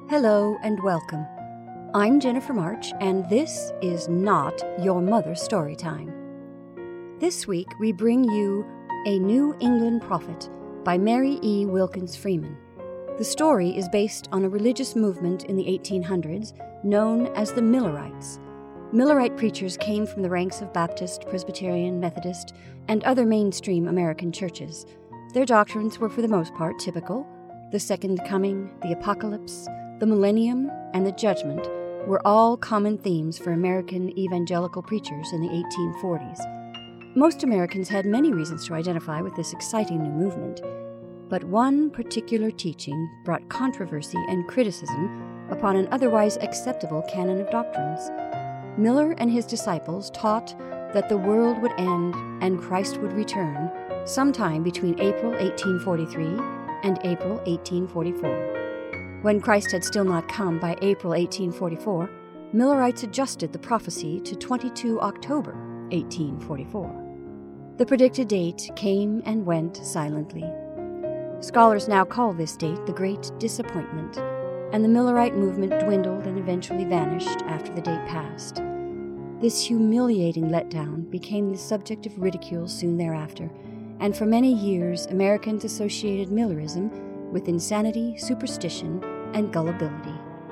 Hello and welcome. I'm Jennifer March, and this is not Your Mother's Storytime. This week we bring you A New England Prophet by Mary E. Wilkins Freeman. The story is based on a religious movement in the 1800s known as the Millerites. Millerite preachers came from the ranks of Baptist, Presbyterian, Methodist, and other mainstream American churches. Their doctrines were for the most part typical. The Second Coming, the Apocalypse, the Millennium, and the Judgment were all common themes for American evangelical preachers in the 1840s. Most Americans had many reasons to identify with this exciting new movement, but one particular teaching brought controversy and criticism upon an otherwise acceptable canon of doctrines. Miller and his disciples taught that the world would end and Christ would return sometime between April 1843 and April 1844. When Christ had still not come by April 1844, Millerites adjusted the prophecy to 22 October 1844. The predicted date came and went silently. Scholars now call this date the Great Disappointment, and the Millerite movement dwindled and eventually vanished after the date passed. This humiliating letdown became the subject of ridicule soon thereafter, and for many years Americans associated Millerism with insanity, superstition, and gullibility.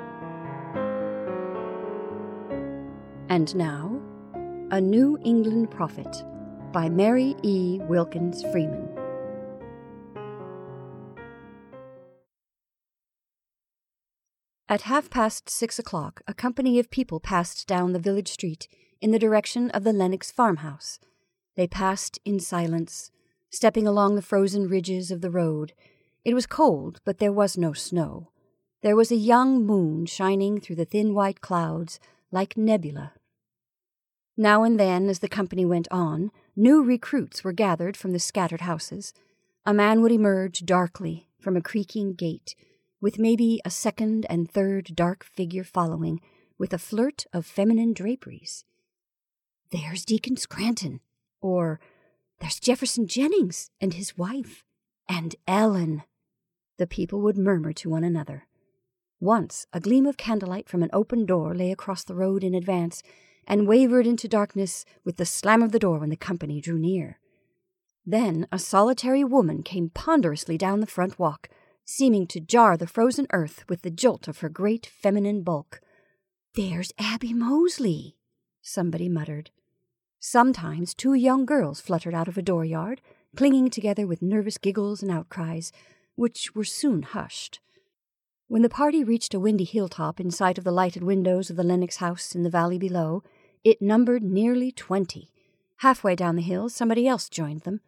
And now, A New England Prophet by Mary E. Wilkins Freeman. At 6:30, a company of people passed down the village street in the direction of the Lennox farmhouse. They passed in silence, stepping along the frozen ridges of the road. It was cold, but there was no snow. There was a young moon shining through the thin white clouds like nebula. Now and then, as the company went on, new recruits were gathered from the scattered houses. A man would emerge darkly from a creaking gate, with maybe a second and third dark figure following, with a flirt of feminine draperies. "There's Deacon Scranton," or "There's Jefferson Jennings and his wife, and Ellen," the people would murmur to one another. Once a gleam of candlelight from an open door lay across the road in advance, and wavered into darkness with the slam of the door when the company drew near. Then a solitary woman came ponderously down the front walk, seeming to jar the frozen earth with the jolt of her great feminine bulk. "There's Abby Mosley," somebody muttered. Sometimes 2 young girls fluttered out of a dooryard, clinging together with nervous giggles and outcries, which were soon hushed. When the party reached a windy hilltop in sight of the lighted windows of the Lennox house in the valley below, it numbered nearly 20. Halfway down the hill, somebody else joined them.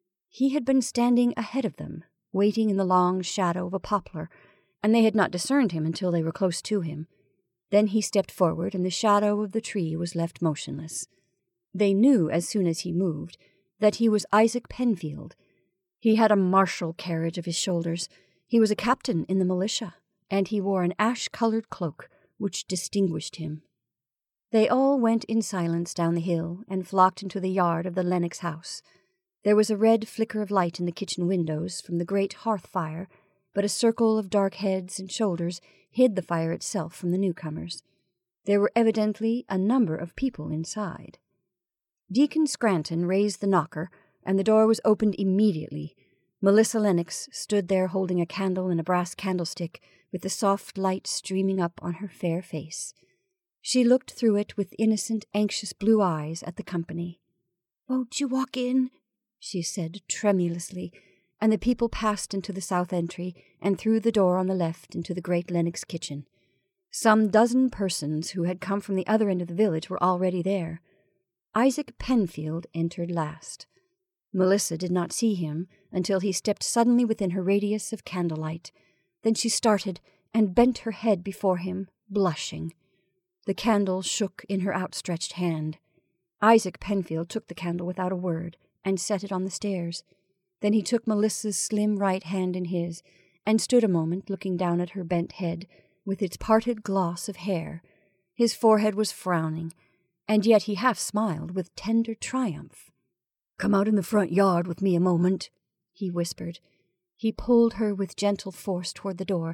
He had been standing ahead of them, waiting in the long shadow of a poplar, and they had not discerned him until they were close to him. Then he stepped forward, and the shadow of the tree was left motionless. They knew as soon as he moved that he was Isaac Penfield. He had a martial carriage of his shoulders. He was a captain in the militia, and he wore an ash-colored cloak which distinguished him. They all went in silence down the hill and flocked into the yard of the Lennox house. There was a red flicker of light in the kitchen windows from the great hearth fire, but a circle of dark heads and shoulders hid the fire itself from the newcomers. There were evidently a number of people inside. Deacon Scranton raised the knocker, and the door was opened immediately. Melissa Lennox stood there holding a candle in a brass candlestick, with the soft light streaming up on her fair face. She looked through it with innocent, anxious blue eyes at the company. "Won't you walk in?" she said tremulously, and the people passed into the south entry and through the door on the left into the great Lennox kitchen. Some dozen persons who had come from the other end of the village were already there. Isaac Penfield entered last. Melissa did not see him until he stepped suddenly within her radius of candlelight. Then she started and bent her head before him, blushing. The candle shook in her outstretched hand. Isaac Penfield took the candle without a word and set it on the stairs. Then he took Melissa's slim right hand in his and stood a moment looking down at her bent head with its parted gloss of hair. His forehead was frowning, and yet he half smiled with tender triumph. "Come out in the front yard with me a moment," he whispered. He pulled her with gentle force toward the door,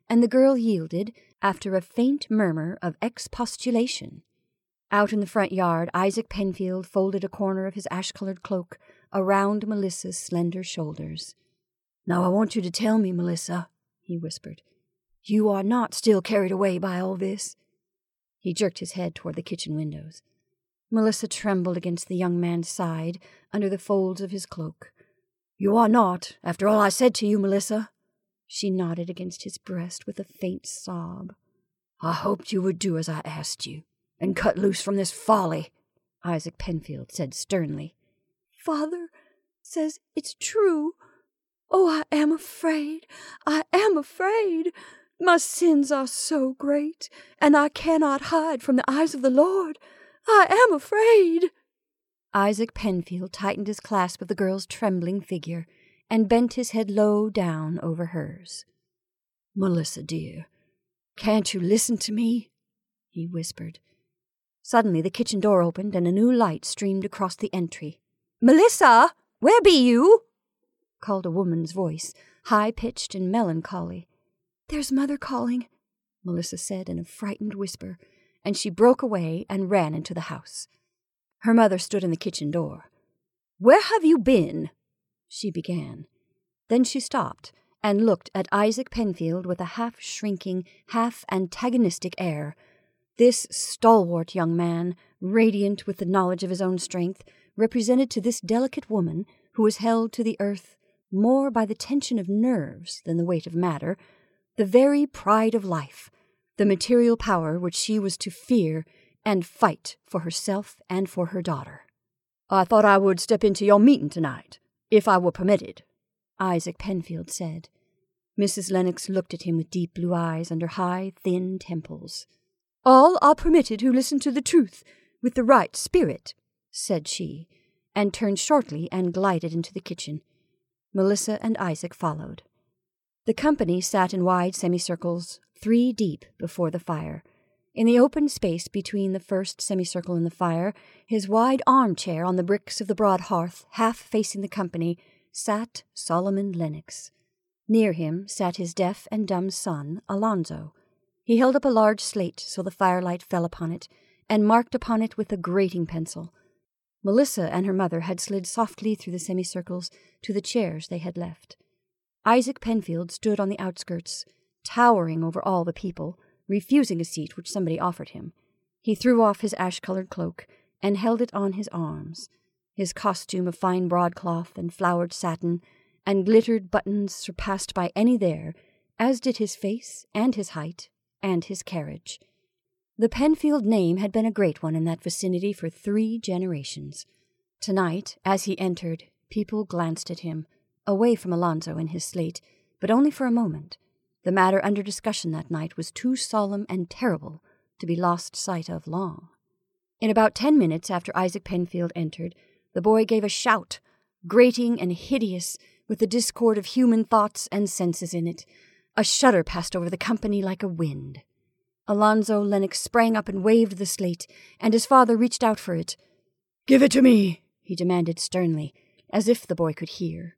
and the girl yielded after a faint murmur of expostulation. Out in the front yard, Isaac Penfield folded a corner of his ash-colored cloak around Melissa's slender shoulders. "Now I want you to tell me, Melissa," he whispered. "You are not still carried away by all this?" He jerked his head toward the kitchen windows. Melissa trembled against the young man's side under the folds of his cloak. "You are not, after all I said to you, Melissa?" She nodded against his breast with a faint sob. "I hoped you would do as I asked you, and cut loose from this folly," Isaac Penfield said sternly. "Father says it's true. Oh, I am afraid. I am afraid. My sins are so great, and I cannot hide from the eyes of the Lord. I am afraid." Isaac Penfield tightened his clasp of the girl's trembling figure and bent his head low down over hers. "Melissa, dear, can't you listen to me?" he whispered. Suddenly the kitchen door opened and a new light streamed across the entry. "Melissa, where be you?" called a woman's voice, high-pitched and melancholy. "There's Mother calling," Melissa said in a frightened whisper, and she broke away and ran into the house. Her mother stood in the kitchen door. "Where have you been?" she began. Then she stopped and looked at Isaac Penfield with a half-shrinking, half-antagonistic air. This stalwart young man, radiant with the knowledge of his own strength, represented to this delicate woman, who was held to the earth more by the tension of nerves than the weight of matter, the very pride of life, the material power which she was to fear and fight for herself and for her daughter. "I thought I would step into your meeting tonight, if I were permitted," Isaac Penfield said. Mrs. Lennox looked at him with deep blue eyes under high, thin temples. "All are permitted who listen to the truth with the right spirit," said she, and turned shortly and glided into the kitchen. Melissa and Isaac followed. The company sat in wide semicircles, 3 deep before the fire. In the open space between the first semicircle and the fire, his wide armchair on the bricks of the broad hearth, half facing the company, sat Solomon Lennox. Near him sat his deaf and dumb son, Alonzo. He held up a large slate so the firelight fell upon it, and marked upon it with a grating pencil. Melissa and her mother had slid softly through the semicircles to the chairs they had left. Isaac Penfield stood on the outskirts, towering over all the people, refusing a seat which somebody offered him. He threw off his ash-colored cloak and held it on his arms. His costume of fine broadcloth and flowered satin and glittered buttons surpassed by any there, as did his face and his height and his carriage. The Penfield name had been a great one in that vicinity for 3 generations. Tonight, as he entered, people glanced at him, away from Alonzo and his slate, but only for a moment. The matter under discussion that night was too solemn and terrible to be lost sight of long. In about 10 minutes after Isaac Penfield entered, the boy gave a shout, grating and hideous, with the discord of human thoughts and senses in it. A shudder passed over the company like a wind. Alonzo Lennox sprang up and waved the slate, and his father reached out for it. "Give it to me," he demanded sternly, as if the boy could hear.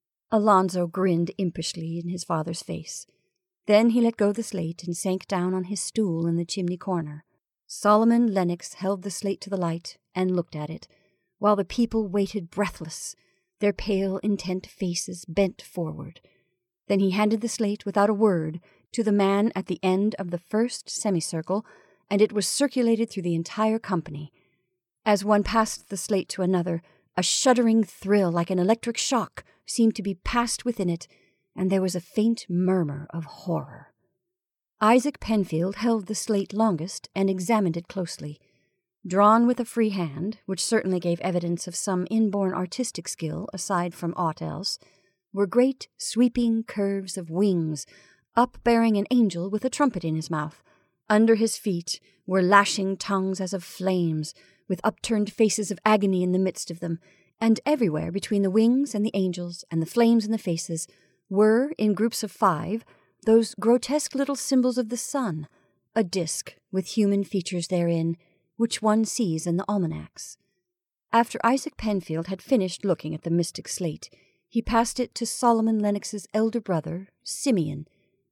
Alonzo grinned impishly in his father's face. Then he let go the slate and sank down on his stool in the chimney corner. Solomon Lennox held the slate to the light and looked at it, while the people waited breathless, their pale, intent faces bent forward. Then he handed the slate without a word to the man at the end of the first semicircle, and it was circulated through the entire company. As one passed the slate to another, a shuddering thrill like an electric shock seemed to be passed within it, and there was a faint murmur of horror. Isaac Penfield held the slate longest and examined it closely. Drawn with a free hand, which certainly gave evidence of some inborn artistic skill aside from aught else, were great sweeping curves of wings, upbearing an angel with a trumpet in his mouth. Under his feet were lashing tongues as of flames, with upturned faces of agony in the midst of them, and everywhere between the wings and the angels and the flames and the faces were, in groups of 5, those grotesque little symbols of the sun, a disk with human features therein, which one sees in the almanacs. After Isaac Penfield had finished looking at the mystic slate, he passed it to Solomon Lennox's elder brother, Simeon,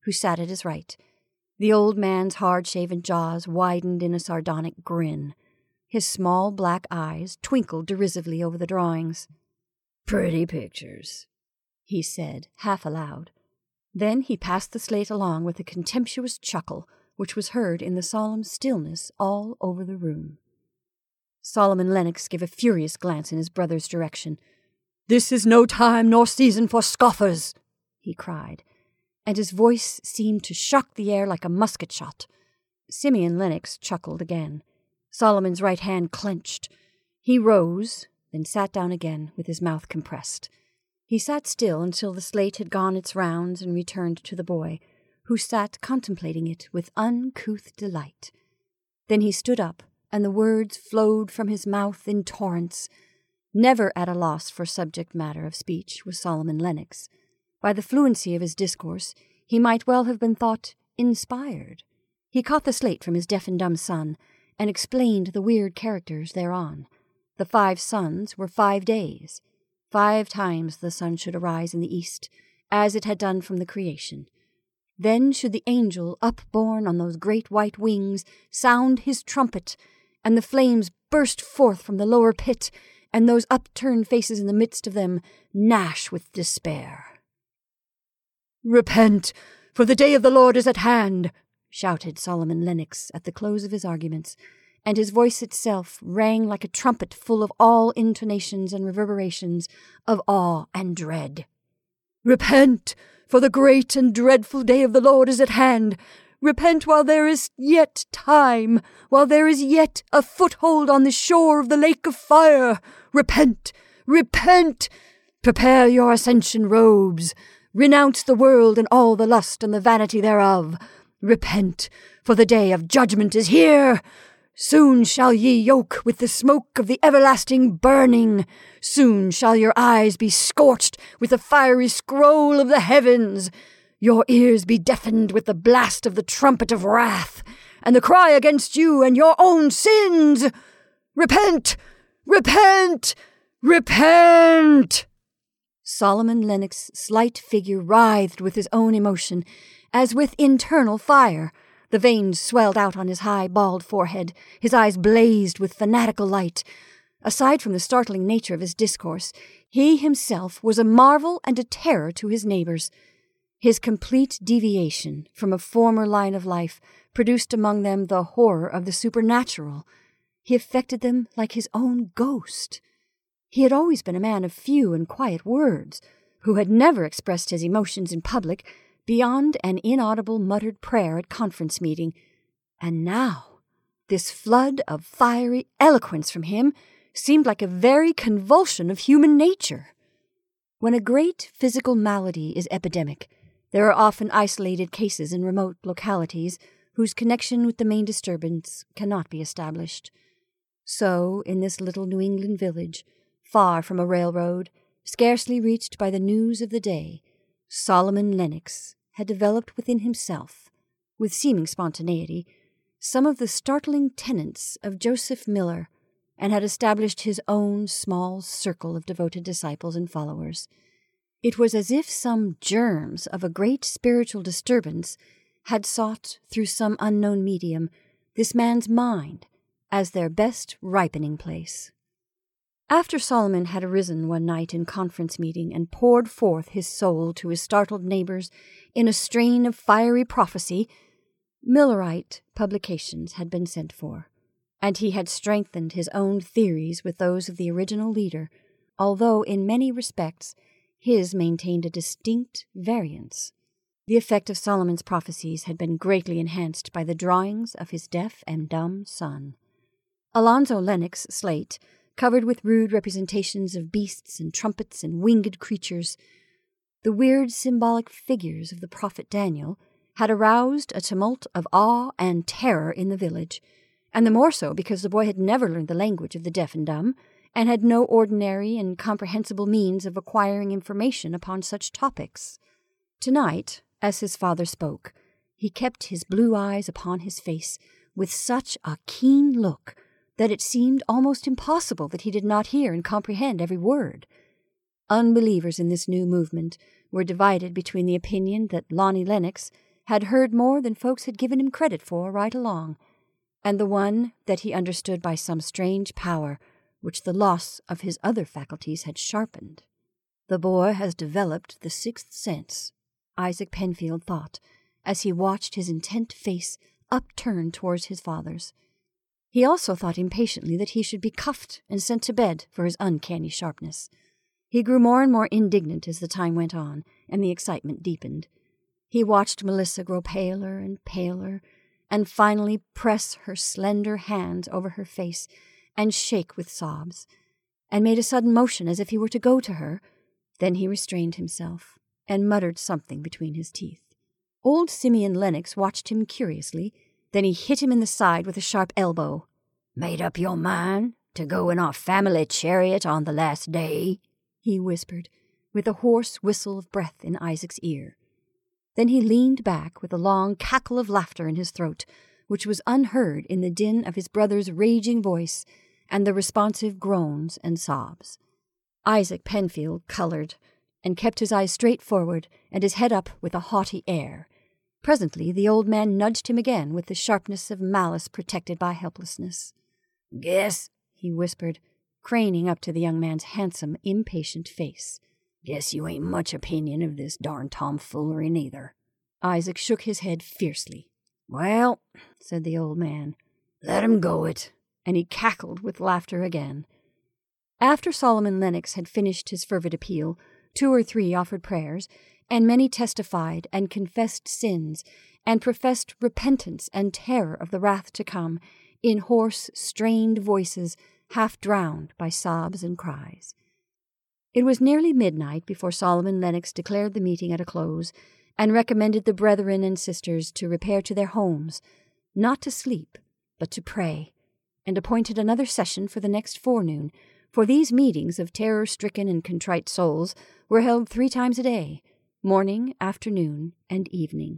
who sat at his right. The old man's hard-shaven jaws widened in a sardonic grin. His small black eyes twinkled derisively over the drawings. "Pretty pictures," he said, half aloud. Then he passed the slate along with a contemptuous chuckle, which was heard in the solemn stillness all over the room. Solomon Lennox gave a furious glance in his brother's direction. "This is no time nor season for scoffers," he cried, and his voice seemed to shock the air like a musket shot. Simeon Lennox chuckled again. Solomon's right hand clenched. He rose, then sat down again with his mouth compressed. He sat still until the slate had gone its rounds and returned to the boy, who sat contemplating it with uncouth delight. Then he stood up, and the words flowed from his mouth in torrents. Never at a loss for subject matter of speech was Solomon Lennox. By the fluency of his discourse, he might well have been thought inspired. He caught the slate from his deaf and dumb son, and explained the weird characters thereon. The 5 suns were 5 days. 5 times the sun should arise in the east, as it had done from the creation. Then should the angel, upborne on those great white wings, sound his trumpet, and the flames burst forth from the lower pit, and those upturned faces in the midst of them gnash with despair. "Repent, for the day of the Lord is at hand," shouted Solomon Lennox at the close of his arguments, and his voice itself rang like a trumpet full of all intonations and reverberations of awe and dread. "Repent, for the great and dreadful day of the Lord is at hand. Repent while there is yet time, while there is yet a foothold on the shore of the lake of fire. Repent, repent! Prepare your ascension robes. Renounce the world and all the lust and the vanity thereof. Repent, for the day of judgment is here. Soon shall ye yoke with the smoke of the everlasting burning. Soon shall your eyes be scorched with the fiery scroll of the heavens. Your ears be deafened with the blast of the trumpet of wrath, and the cry against you and your own sins. Repent! Repent! Repent!" Solomon Lennox's slight figure writhed with his own emotion, as with internal fire. The veins swelled out on his high, bald forehead. His eyes blazed with fanatical light. Aside from the startling nature of his discourse, he himself was a marvel and a terror to his neighbors. His complete deviation from a former line of life produced among them the horror of the supernatural. He affected them like his own ghost. He had always been a man of few and quiet words, who had never expressed his emotions in public beyond an inaudible muttered prayer at conference meeting. And now, this flood of fiery eloquence from him seemed like a very convulsion of human nature. When a great physical malady is epidemic, there are often isolated cases in remote localities whose connection with the main disturbance cannot be established. So, in this little New England village, far from a railroad, scarcely reached by the news of the day, Solomon Lennox had developed within himself, with seeming spontaneity, some of the startling tenets of Joseph Miller, and had established his own small circle of devoted disciples and followers. It was as if some germs of a great spiritual disturbance had sought, through some unknown medium, this man's mind as their best ripening place. After Solomon had arisen one night in conference meeting and poured forth his soul to his startled neighbors in a strain of fiery prophecy, Millerite publications had been sent for, and he had strengthened his own theories with those of the original leader, although in many respects his maintained a distinct variance. The effect of Solomon's prophecies had been greatly enhanced by the drawings of his deaf and dumb son. Alonzo Lennox's slate, covered with rude representations of beasts and trumpets and winged creatures, the weird symbolic figures of the prophet Daniel, had aroused a tumult of awe and terror in the village, and the more so because the boy had never learned the language of the deaf and dumb, and had no ordinary and comprehensible means of acquiring information upon such topics. Tonight, as his father spoke, he kept his blue eyes upon his face with such a keen look that it seemed almost impossible that he did not hear and comprehend every word. Unbelievers in this new movement were divided between the opinion that Lonnie Lennox had heard more than folks had given him credit for right along, and the one that he understood by some strange power which the loss of his other faculties had sharpened. The boy has developed the sixth sense, Isaac Penfield thought, as he watched his intent face upturned towards his father's. He also thought impatiently that he should be cuffed and sent to bed for his uncanny sharpness. He grew more and more indignant as the time went on, and the excitement deepened. He watched Melissa grow paler and paler, and finally press her slender hands over her face and shake with sobs, and made a sudden motion as if he were to go to her. Then he restrained himself and muttered something between his teeth. Old Simeon Lennox watched him curiously, then he hit him in the side with a sharp elbow. "Made up your mind to go in our family chariot on the last day?" he whispered, with a hoarse whistle of breath in Isaac's ear. Then he leaned back with a long cackle of laughter in his throat, which was unheard in the din of his brother's raging voice and the responsive groans and sobs. Isaac Penfield colored, and kept his eyes straight forward and his head up with a haughty air. Presently the old man nudged him again with the sharpness of malice protected by helplessness. "Guess," he whispered, craning up to the young man's handsome, impatient face, "guess you ain't much opinion of this darn tomfoolery neither." Isaac shook his head fiercely. "Well," said the old man, "let him go it," and he cackled with laughter again. After Solomon Lennox had finished his fervid appeal, 2 or 3 offered prayers, and many testified and confessed sins, and professed repentance and terror of the wrath to come, in hoarse, strained voices, half drowned by sobs and cries. It was nearly midnight before Solomon Lennox declared the meeting at a close, and recommended the brethren and sisters to repair to their homes, not to sleep, but to pray, and appointed another session for the next forenoon, for these meetings of terror-stricken and contrite souls were held 3 times a day, morning, afternoon, and evening.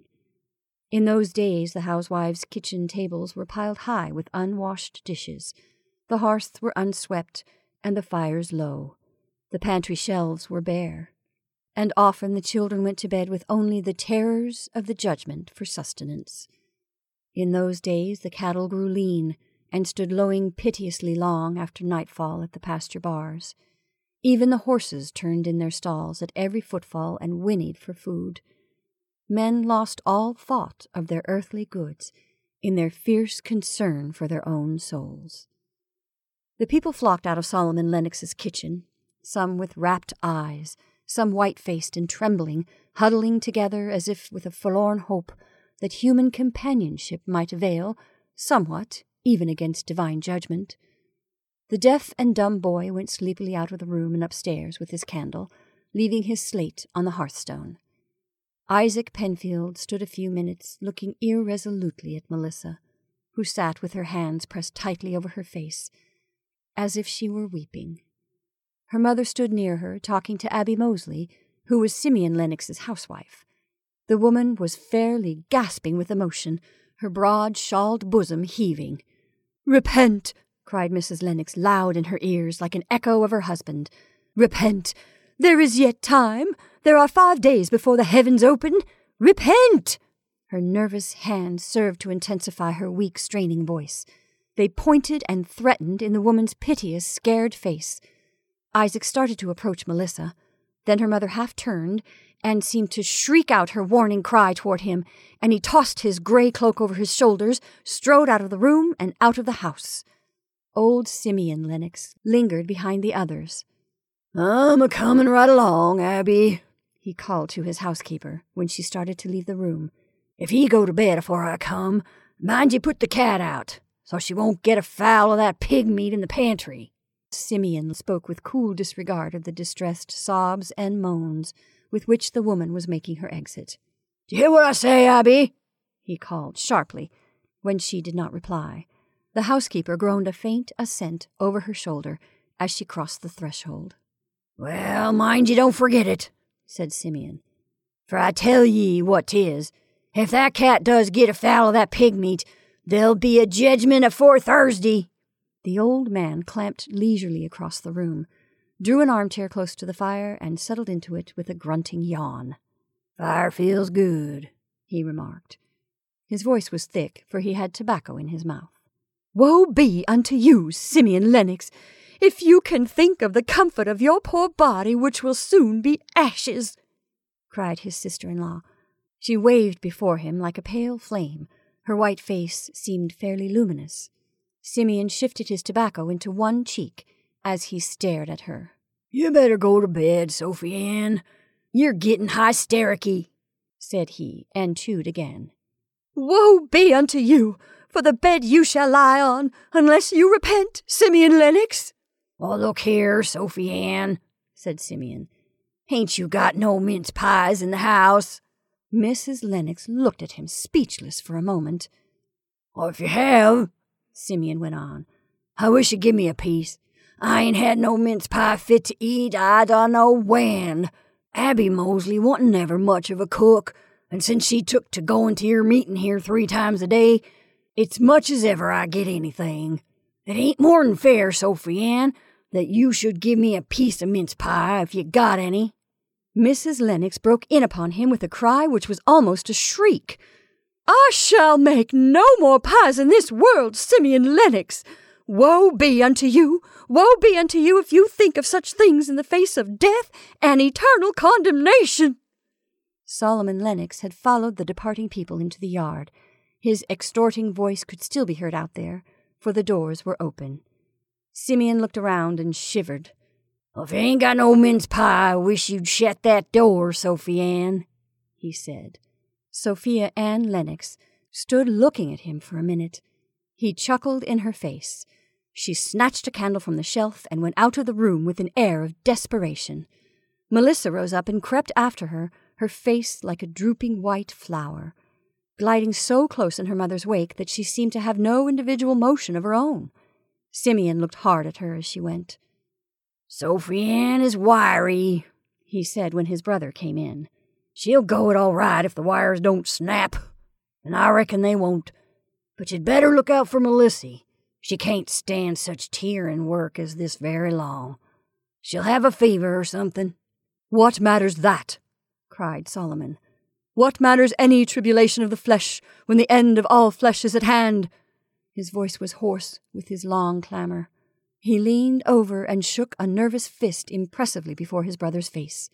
In those days the housewives' kitchen tables were piled high with unwashed dishes, the hearths were unswept, and the fires low. The pantry shelves were bare, and often the children went to bed with only the terrors of the judgment for sustenance. In those days the cattle grew lean, and stood lowing piteously long after nightfall at the pasture bars. Even the horses turned in their stalls at every footfall and whinnied for food. Men lost all thought of their earthly goods in their fierce concern for their own souls. The people flocked out of Solomon Lennox's kitchen, some with rapt eyes, some white-faced and trembling, huddling together as if with a forlorn hope that human companionship might avail, somewhat, even against divine judgment. The deaf and dumb boy went sleepily out of the room and upstairs with his candle, leaving his slate on the hearthstone. Isaac Penfield stood a few minutes looking irresolutely at Melissa, who sat with her hands pressed tightly over her face, as if she were weeping. Her mother stood near her, talking to Abby Mosley, who was Simeon Lennox's housewife. The woman was fairly gasping with emotion, her broad, shawled bosom heaving. "Repent!" cried Mrs. Lennox loud in her ears like an echo of her husband. "Repent! There is yet time! There are 5 days before the heavens open! Repent!" Her nervous hands served to intensify her weak, straining voice. They pointed and threatened in the woman's piteous, scared face. Isaac started to approach Melissa. Then her mother half turned and seemed to shriek out her warning cry toward him, and he tossed his gray cloak over his shoulders, strode out of the room and out of the house. Old Simeon Lennox lingered behind the others. "I'm a-comin' right along, Abby," he called to his housekeeper when she started to leave the room. "If ye go to bed afore I come, mind ye put the cat out, so she won't get a foul of that pig meat in the pantry." Simeon spoke with cool disregard of the distressed sobs and moans with which the woman was making her exit. "Do you hear what I say, Abby?" he called sharply, when she did not reply. The housekeeper groaned a faint assent over her shoulder as she crossed the threshold. "Well, mind ye don't forget it," said Simeon. "For I tell ye what 'tis, if that cat does get a foul of that pig meat, there'll be a jedgment afore Thursday." The old man clamped leisurely across the room, drew an armchair close to the fire, and settled into it with a grunting yawn. "Fire feels good," he remarked. His voice was thick, for he had tobacco in his mouth. Woe be unto you, Simeon Lennox, if you can think of the comfort of your poor body, which will soon be ashes, cried his sister-in-law. She waved before him like a pale flame. Her white face seemed fairly luminous. Simeon shifted his tobacco into one cheek as he stared at her. "You better go to bed, Sophie Ann. You're getting hystericky," said he, and chewed again. Woe be unto you, for the bed you shall lie on, unless you repent, Simeon Lennox. "Oh, look here, Sophie Ann," said Simeon. "Ain't you got no mince pies in the house?" Mrs. Lennox looked at him speechless for a moment. "Well, if you have," Simeon went on, "I wish you'd give me a piece. I ain't had no mince pie fit to eat I don't know when. Abby Mosley wasn't never much of a cook, and since she took to going to your meeting here 3 times a day, it's much as ever I get anything. It ain't more'n fair, Sophie Ann, that you should give me a piece of mince pie if you got any." Mrs. Lennox broke in upon him with a cry which was almost a shriek. "I shall make no more pies in this world, Simeon Lennox. Woe be unto you! Woe be unto you if you think of such things in the face of death and eternal condemnation!" Solomon Lennox had followed the departing people into the yard. His extorting voice could still be heard out there, for the doors were open. Simeon looked around and shivered. "Well, if you ain't got no mince pie, I wish you'd shut that door, Sophie Ann," he said. Sophia Ann Lennox stood looking at him for a minute. He chuckled in her face. She snatched a candle from the shelf and went out of the room with an air of desperation. Melissa rose up and crept after her, her face like a drooping white flower, gliding so close in her mother's wake that she seemed to have no individual motion of her own. Simeon looked hard at her as she went. "Sophie Ann is wiry," he said when his brother came in. "She'll go it all right if the wires don't snap, and I reckon they won't. But you'd better look out for Melissy. She can't stand such tearing work as this very long. She'll have a fever or something." "What matters that?" cried Solomon. "What matters any tribulation of the flesh when the end of all flesh is at hand?" His voice was hoarse with his long clamor. He leaned over and shook a nervous fist impressively before his brother's face.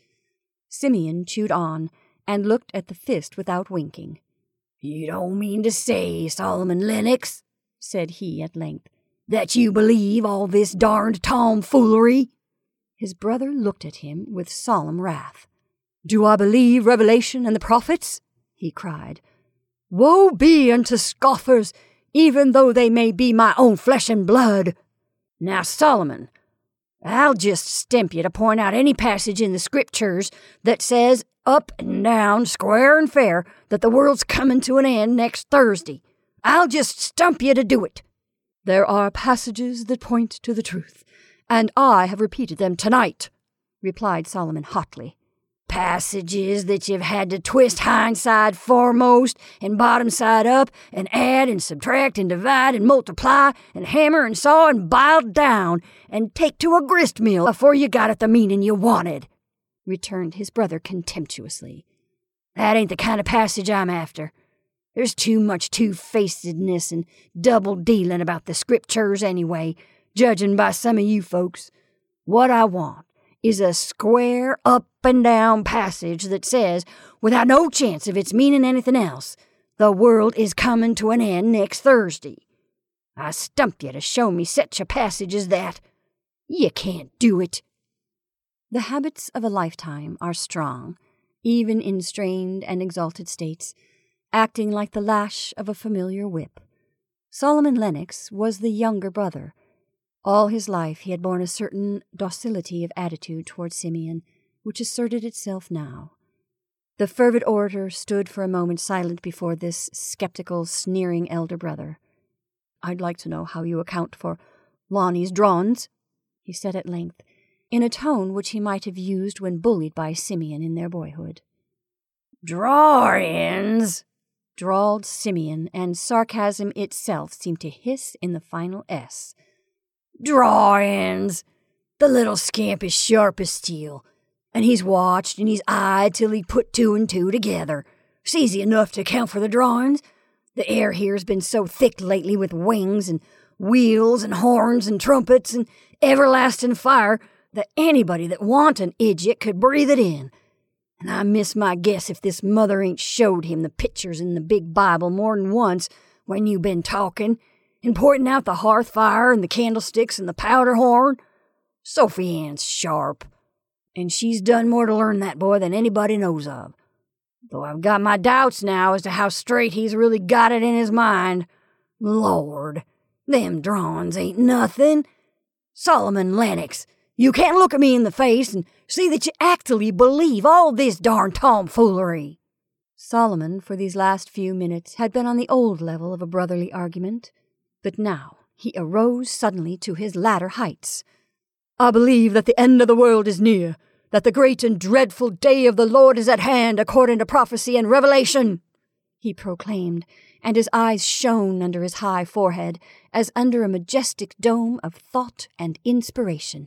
Simeon chewed on and looked at the fist without winking. "You don't mean to say, Solomon Lennox," said he at length, "that you believe all this darned tomfoolery?" His brother looked at him with solemn wrath. "Do I believe Revelation and the prophets?" he cried. "Woe be unto scoffers, even though they may be my own flesh and blood." "Now, Solomon, I'll just stamp you to point out any passage in the Scriptures that says up and down, square and fair, that the world's coming to an end next Thursday. I'll just stump you to do it." "There are passages that point to the truth, and I have repeated them tonight," replied Solomon hotly. "Passages that you've had to twist hindside foremost and bottom side up and add and subtract and divide and multiply and hammer and saw and bile down and take to a grist mill before you got at the meaning you wanted," returned his brother contemptuously. "That ain't the kind of passage I'm after. There's too much two-facedness and double-dealing about the Scriptures anyway, judging by some of you folks. What I want is a square up-and-down passage that says, without no chance of its meaning anything else, the world is coming to an end next Thursday. I stump you to show me such a passage as that. You can't do it." The habits of a lifetime are strong, even in strained and exalted states, acting like the lash of a familiar whip. Solomon Lennox was the younger brother. All his life he had borne a certain docility of attitude toward Simeon, which asserted itself now. The fervid orator stood for a moment silent before this skeptical, sneering elder brother. "I'd like to know how you account for Lonnie's drawings," he said at length, in a tone which he might have used when bullied by Simeon in their boyhood. "Drawings," drawled Simeon, and sarcasm itself seemed to hiss in the final S. "Drawings. The little scamp is sharp as steel, and he's watched and he's eyed till he put 2 and 2 together. It's easy enough to account for the drawings. The air here's been so thick lately with wings and wheels and horns and trumpets and everlasting fire that anybody that want an idiot could breathe it in. And I miss my guess if this mother ain't showed him the pictures in the big Bible more'n once when you been talking and pointing out the hearth fire and the candlesticks and the powder horn. Sophie Ann's sharp, and she's done more to learn that boy than anybody knows of. Though I've got my doubts now as to how straight he's really got it in his mind. Lord, them drawings ain't nothing. Solomon Lennox, you can't look at me in the face and see that you actually believe all this darn tomfoolery. Solomon, for these last few minutes, had been on the old level of a brotherly argument, but now he arose suddenly to his latter heights. I believe that the end of the world is near, that the great and dreadful day of the Lord is at hand according to prophecy and revelation, he proclaimed, and his eyes shone under his high forehead as under a majestic dome of thought and inspiration.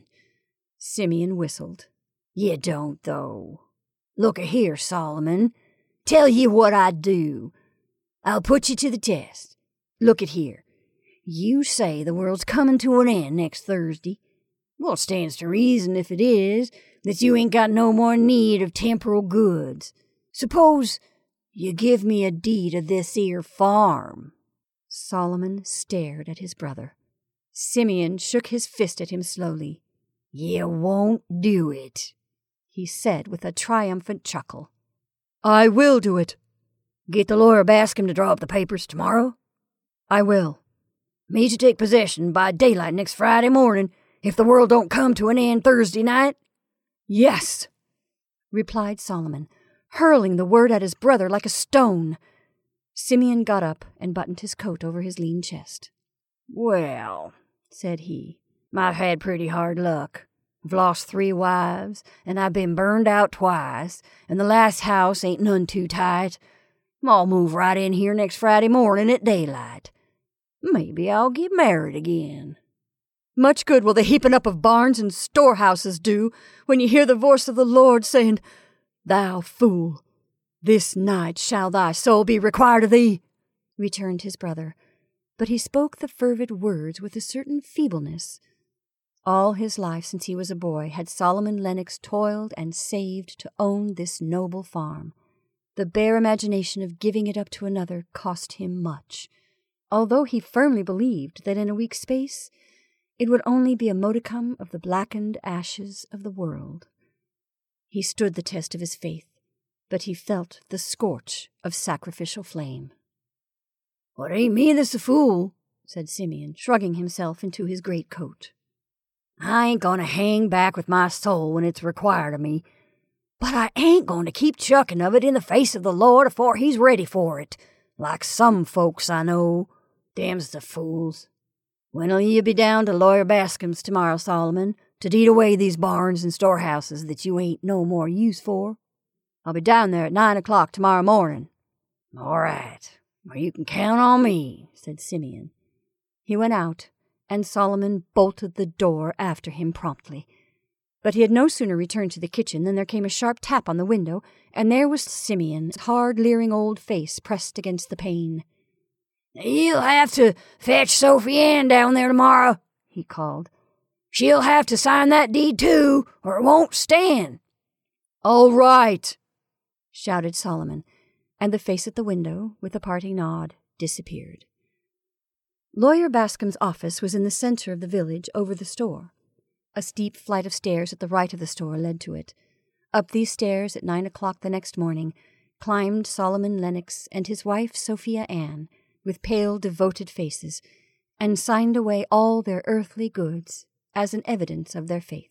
Simeon whistled. You don't, though. Look-a-here, Solomon. Tell you what I'd do. I'll put you to the test. Look-at-here. You say the world's coming to an end next Thursday. Well, it stands to reason, if it is, that you ain't got no more need of temporal goods. Suppose you give me a deed of this 'ere farm. Solomon stared at his brother. Simeon shook his fist at him slowly. You won't do it, he said with a triumphant chuckle. I will do it. Get the lawyer Bascom to draw up the papers tomorrow? I will. Me to take possession by daylight next Friday morning, if the world don't come to an end Thursday night? Yes, replied Solomon, hurling the word at his brother like a stone. Simeon got up and buttoned his coat over his lean chest. Well, said he, I've had pretty hard luck. I've lost 3 wives, and I've been burned out twice, and the last house ain't none too tight. I'll move right in here next Friday morning at daylight. Maybe I'll get married again. Much good will the heaping up of barns and storehouses do when you hear the voice of the Lord saying, Thou fool, this night shall thy soul be required of thee, returned his brother, but he spoke the fervid words with a certain feebleness. All his life since he was a boy had Solomon Lennox toiled and saved to own this noble farm. The bare imagination of giving it up to another cost him much, although he firmly believed that in a week's space it would only be a modicum of the blackened ashes of the world. He stood the test of his faith, but he felt the scorch of sacrificial flame. What ain't me that's a fool, said Simeon, shrugging himself into his great coat. I ain't going to hang back with my soul when it's required of me, but I ain't going to keep chucking of it in the face of the Lord afore he's ready for it, like some folks I know. Damn's the fools. When'll you be down to Lawyer Bascom's tomorrow, Solomon, to deed away these barns and storehouses that you ain't no more use for? I'll be down there at 9 o'clock tomorrow morning. All right. Well, you can count on me, said Simeon. He went out, and Solomon bolted the door after him promptly. But he had no sooner returned to the kitchen than there came a sharp tap on the window, and there was Simeon's hard, leering old face pressed against the pane. You'll have to fetch Sophie Ann down there tomorrow, he called. She'll have to sign that deed too, or it won't stand. All right, shouted Solomon, and the face at the window, with a parting nod, disappeared. Lawyer Bascom's office was in the center of the village over the store. A steep flight of stairs at the right of the store led to it. Up these stairs at 9 o'clock the next morning climbed Solomon Lennox and his wife Sophia Ann, with pale, devoted faces, and signed away all their earthly goods as an evidence of their faith.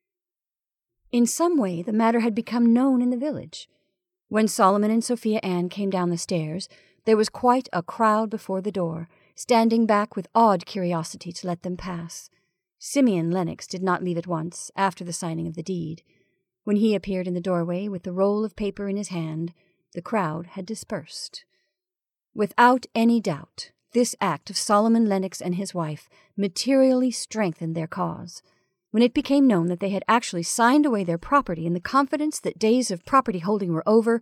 In some way the matter had become known in the village. When Solomon and Sophia Ann came down the stairs, there was quite a crowd before the door, standing back with odd curiosity to let them pass. Simeon Lennox did not leave at once, after the signing of the deed. When he appeared in the doorway with the roll of paper in his hand, the crowd had dispersed. Without any doubt, this act of Solomon Lennox and his wife materially strengthened their cause. When it became known that they had actually signed away their property in the confidence that days of property holding were over,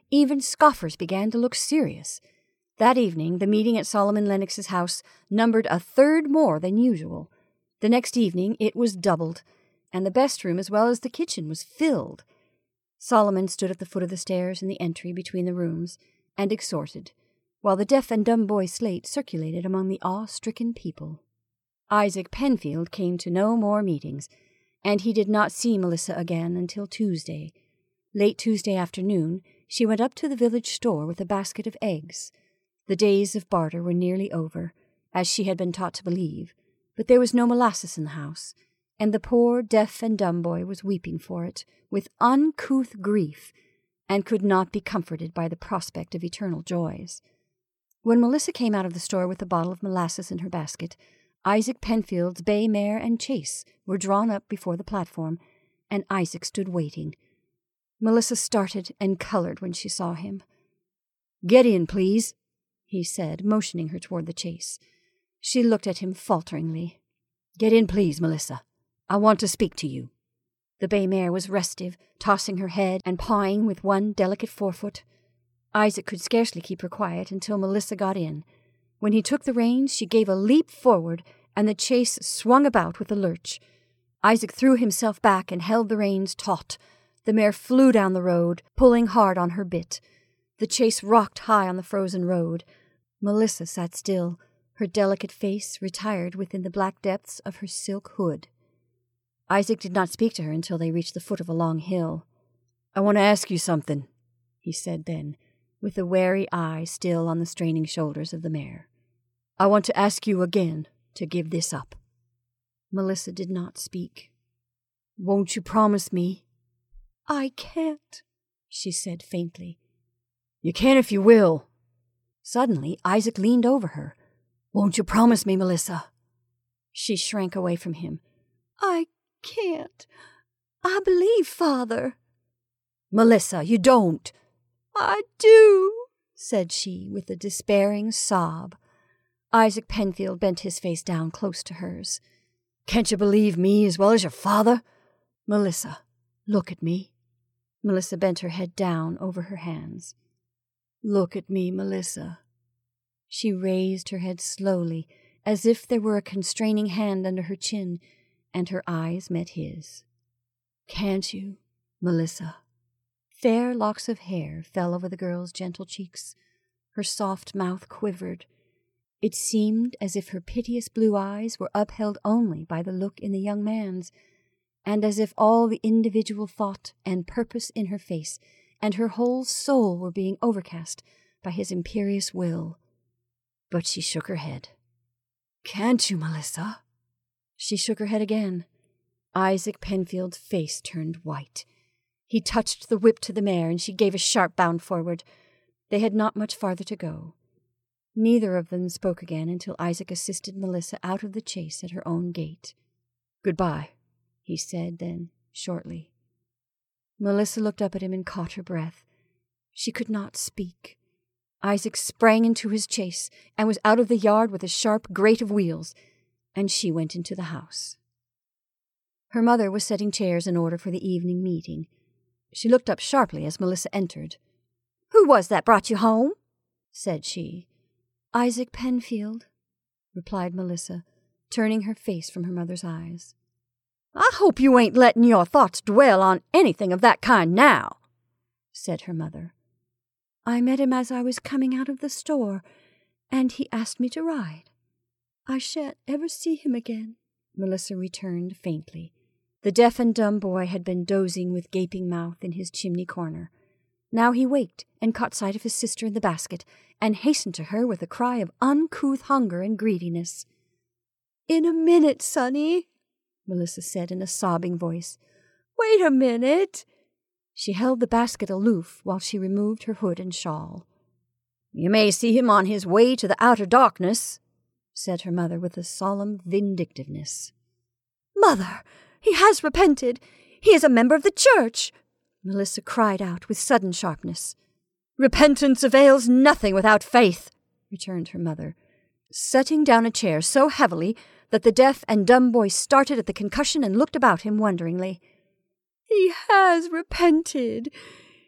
Even scoffers began to look serious. That evening, the meeting at Solomon Lennox's house numbered a third more than usual. The next evening, it was doubled, and the best room as well as the kitchen was filled. Solomon stood at the foot of the stairs in the entry between the rooms and exhorted, while the deaf and dumb boy slate circulated among the awe-stricken people. Isaac Penfield came to no more meetings, and he did not see Melissa again until Tuesday. Late Tuesday afternoon, she went up to the village store with a basket of eggs. The days of barter were nearly over, as she had been taught to believe, but there was no molasses in the house, and the poor deaf and dumb boy was weeping for it with uncouth grief, and could not be comforted by the prospect of eternal joys. When Melissa came out of the store with a bottle of molasses in her basket, Isaac Penfield's bay mare and chaise were drawn up before the platform, and Isaac stood waiting. Melissa started and colored when she saw him. "Get in, please," he said, motioning her toward the chaise. She looked at him falteringly. "Get in, please, Melissa. I want to speak to you." The bay mare was restive, tossing her head and pawing with one delicate forefoot. Isaac could scarcely keep her quiet until Melissa got in. When he took the reins, she gave a leap forward, and the chaise swung about with a lurch. Isaac threw himself back and held the reins taut. The mare flew down the road, pulling hard on her bit. The chaise rocked high on the frozen road. Melissa sat still, her delicate face retired within the black depths of her silk hood. Isaac did not speak to her until they reached the foot of a long hill. "I want to ask you something," he said then, with the wary eye still on the straining shoulders of the mare. "I want to ask you again to give this up." Melissa did not speak. "Won't you promise me?" "I can't," she said faintly. "You can if you will." Suddenly, Isaac leaned over her. "Won't you promise me, Melissa?" She shrank away from him. "I can't. I believe Father." "Melissa, you don't." "I do," said she with a despairing sob. Isaac Penfield bent his face down close to hers. "Can't you believe me as well as your father?" "Melissa, look at me." Melissa bent her head down over her hands. "Look at me, Melissa." She raised her head slowly, as if there were a constraining hand under her chin, and her eyes met his. "Can't you, Melissa?" Fair locks of hair fell over the girl's gentle cheeks. Her soft mouth quivered. It seemed as if her piteous blue eyes were upheld only by the look in the young man's, and as if all the individual thought and purpose in her face and her whole soul were being overcast by his imperious will. But she shook her head. "Can't you, Melissa?" She shook her head again. Isaac Penfield's face turned white. He touched the whip to the mare, and she gave a sharp bound forward. They had not much farther to go. Neither of them spoke again until Isaac assisted Melissa out of the chaise at her own gate. "Goodbye," he said then, shortly. Melissa looked up at him and caught her breath. She could not speak. Isaac sprang into his chaise and was out of the yard with a sharp grate of wheels, and she went into the house. Her mother was setting chairs in order for the evening meeting. She looked up sharply as Melissa entered. "Who was that brought you home?" said she. "Isaac Penfield," replied Melissa, turning her face from her mother's eyes. "I hope you ain't letting your thoughts dwell on anything of that kind now," said her mother. "I met him as I was coming out of the store, and he asked me to ride. I shan't ever see him again," Melissa returned faintly. The deaf and dumb boy had been dozing with gaping mouth in his chimney corner. Now he waked and caught sight of his sister in the basket, and hastened to her with a cry of uncouth hunger and greediness. "In a minute, Sonny," Melissa said in a sobbing voice. "Wait a minute." She held the basket aloof while she removed her hood and shawl. "You may see him on his way to the outer darkness," said her mother with a solemn vindictiveness. "Mother, he has repented. He is a member of the church," Melissa cried out with sudden sharpness. "Repentance avails nothing without faith," returned her mother, setting down a chair so heavily that the deaf and dumb boy started at the concussion and looked about him wonderingly. "He has repented.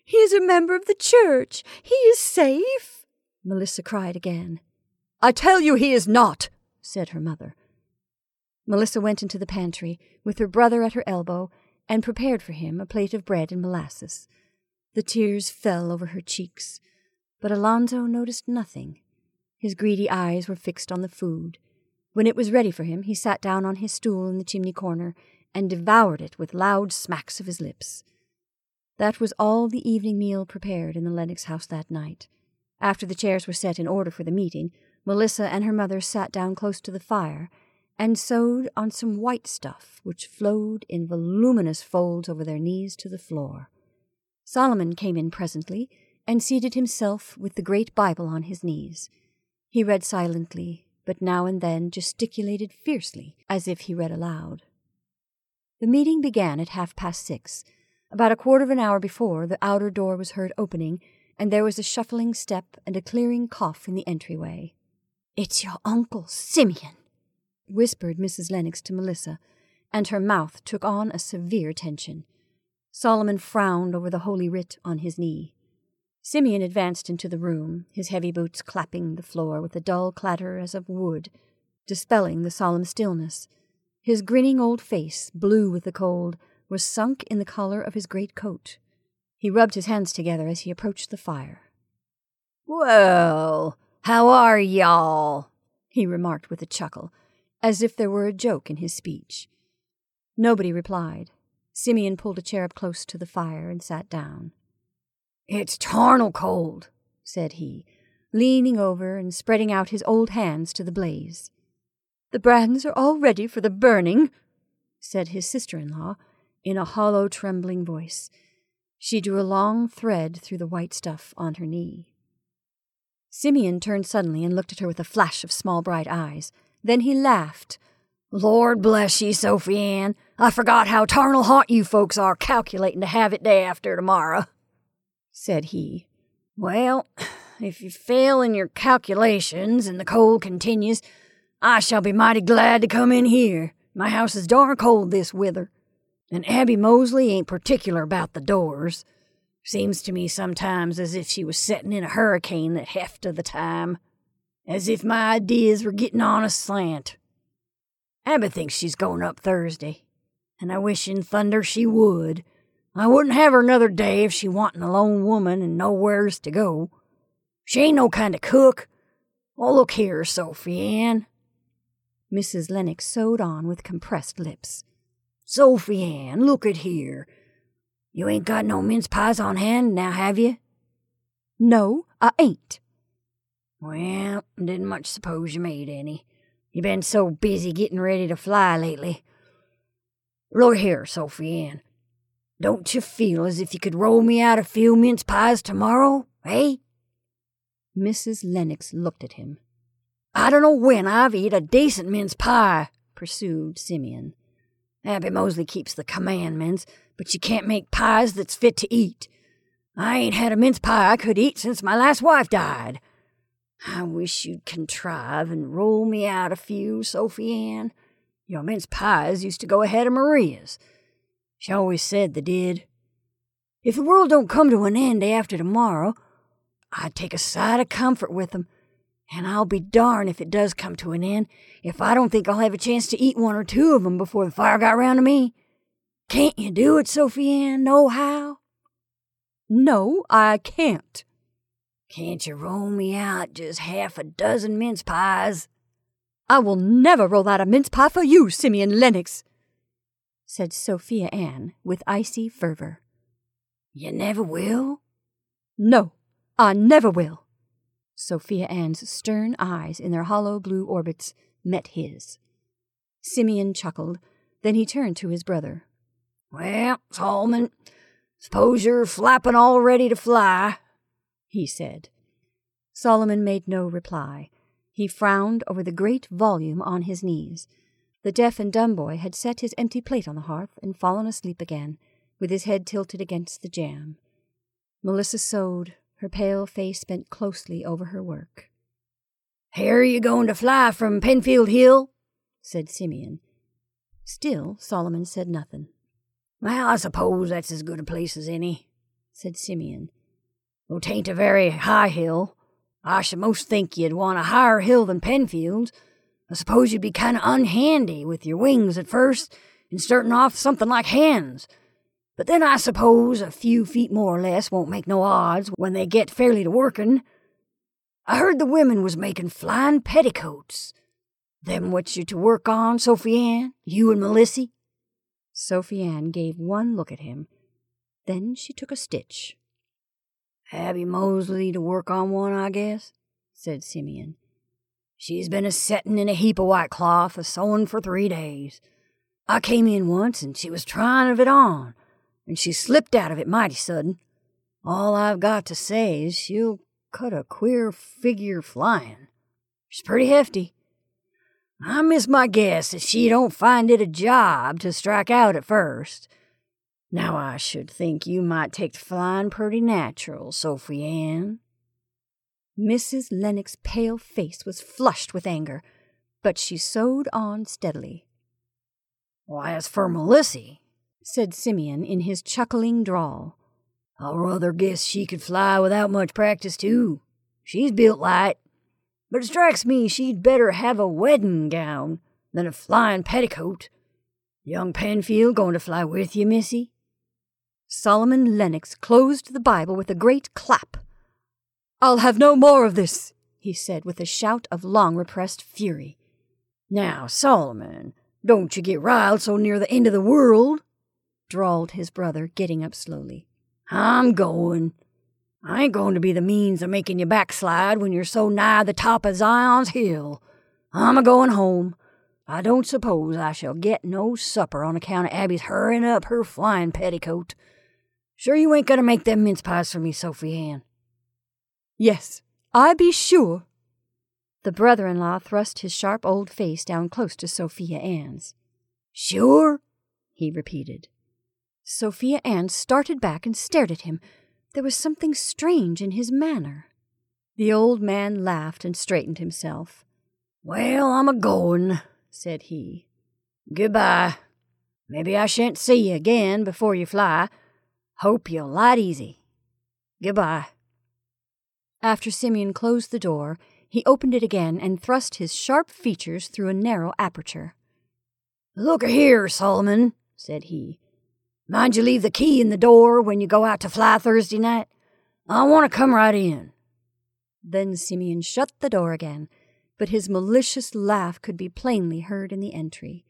He is a member of the church. He is safe, Melissa cried again. I tell you he is not, said her mother. Melissa went into the pantry, with her brother at her elbow, and prepared for him a plate of bread and molasses. The tears fell over her cheeks, but Alonzo noticed nothing. His greedy eyes were fixed on the food. When it was ready for him, he sat down on his stool in the chimney corner and devoured it with loud smacks of his lips. That was all the evening meal prepared in the Lennox house that night. After the chairs were set in order for the meeting, Melissa and her mother sat down close to the fire and sewed on some white stuff which flowed in voluminous folds over their knees to the floor. Solomon came in presently and seated himself with the great Bible on his knees. He read silently, but now and then gesticulated fiercely, as if he read aloud. The meeting began at 6:30. About a quarter of an hour before, the outer door was heard opening, and there was a shuffling step and a clearing cough in the entryway. "It's your Uncle Simeon," whispered Mrs. Lennox to Melissa, and her mouth took on a severe tension. Solomon frowned over the Holy Writ on his knee. Simeon advanced into the room, his heavy boots clapping the floor with a dull clatter as of wood, dispelling the solemn stillness. His grinning old face, blue with the cold, was sunk in the collar of his great coat. He rubbed his hands together as he approached the fire. "Well, how are y'all?" he remarked with a chuckle, as if there were a joke in his speech. Nobody replied. Simeon pulled a chair up close to the fire and sat down. "It's tarnal cold," said he, leaning over and spreading out his old hands to the blaze. "The brands are all ready for the burning," said his sister-in-law, in a hollow, trembling voice. She drew a long thread through the white stuff on her knee. Simeon turned suddenly and looked at her with a flash of small bright eyes. Then he laughed. "Lord bless ye, Sophie Ann. I forgot how tarnal hot you folks are calculating to have it day after tomorrow," said he. "Well, if you fail in your calculations and the cold continues, I shall be mighty glad to come in here. My house is darn cold this wither. And Abby Mosley ain't particular about the doors. Seems to me sometimes as if she was setting in a hurricane that heft of the time. As if my ideas were getting on a slant. Abby thinks she's going up Thursday, and I wish in thunder she would. I wouldn't have her another day if she wantin' a lone woman and nowheres to go. She ain't no kind of cook. Oh, look here, Sophie Ann." Mrs. Lennox sewed on with compressed lips. "Sophie Ann, look at here. You ain't got no mince pies on hand now, have you?" "No, I ain't." "Well, didn't much suppose you made any. You been so busy getting ready to fly lately. Look here, Sophie Ann. Don't you feel as if you could roll me out a few mince pies tomorrow, eh?" Mrs. Lennox looked at him. "I don't know when I've eat a decent mince pie," pursued Simeon. "Abby Mosley keeps the commandments, but she can't make pies that's fit to eat. I ain't had a mince pie I could eat since my last wife died. I wish you'd contrive and roll me out a few, Sophie Ann. Your mince pies used to go ahead of Maria's. She always said they did. If the world don't come to an end day after tomorrow, I'd take a sight of comfort with 'em. And I'll be darned if it does come to an end if I don't think I'll have a chance to eat one or two of 'em before the fire got round to me. Can't you do it, Sophie Ann, nohow?" "No, I can't." "Can't you roll me out just half a dozen mince pies?" "I will never roll out a mince pie for you, Simeon Lennox," said Sophia Ann with icy fervor. "You never will?" "No, I never will." Sophia Ann's stern eyes in their hollow blue orbits met his. Simeon chuckled. Then he turned to his brother. "Well, Solomon, suppose you're flapping all ready to fly," he said. Solomon made no reply. He frowned over the great volume on his knees. The deaf and dumb boy had set his empty plate on the hearth and fallen asleep again, with his head tilted against the jamb. Melissa sewed, her pale face bent closely over her work. "Here you going to fly from Penfield Hill?" said Simeon. Still, Solomon said nothing. "Well, I suppose that's as good a place as any. said Simeon. "Well, 'tain't a very high hill. I should most think you'd want a higher hill than Penfield. I suppose you'd be kind of unhandy with your wings at first, and starting off something like hens. But then I suppose a few feet more or less won't make no odds when they get fairly to working. I heard the women was making flying petticoats. Them what you're to work on, Sophie Ann, you and Melissy?" Sophie Ann gave one look at him. Then she took a stitch. "Abby Mosley to work on one, I guess," said Simeon. "She's been a-settin' in a heap of white cloth, a-sewin' for 3 days. I came in once, and she was tryin' of it on, and she slipped out of it mighty sudden. All I've got to say is she'll cut a queer figure flyin'. She's pretty hefty. I miss my guess that she don't find it a job to strike out at first. Now I should think you might take to flyin' pretty natural, Sophie Ann." Mrs. Lennox's pale face was flushed with anger, but she sewed on steadily. "Well, as for Melissy," said Simeon in his chuckling drawl, "I rather guess she could fly without much practice, too. She's built light. But it strikes me she'd better have a wedding gown than a flying petticoat. Young Penfield going to fly with you, Missy?" Solomon Lennox closed the Bible with a great clap. "I'll have no more of this," he said with a shout of long-repressed fury. "Now, Solomon, don't you get riled so near the end of the world," drawled his brother, getting up slowly. "I'm going. I ain't going to be the means of making you backslide when you're so nigh the top of Zion's hill. I'm a-going home. I don't suppose I shall get no supper on account of Abby's hurrying up her flying petticoat. Sure you ain't going to make them mince pies for me, Sophie Ann?" "Yes, I be sure." The brother-in-law thrust his sharp old face down close to Sophia Ann's. "Sure?" he repeated. Sophia Ann started back and stared at him. There was something strange in his manner. The old man laughed and straightened himself. "Well, I'm a-going," said he. "Goodbye. Maybe I shan't see you again before you fly. Hope you'll light easy. Goodbye." After Simeon closed the door, he opened it again and thrust his sharp features through a narrow aperture. "Look here, Solomon," said he. "Mind you leave the key in the door when you go out to fly Thursday night. I want to come right in." Then Simeon shut the door again, but his malicious laugh could be plainly heard in the entry.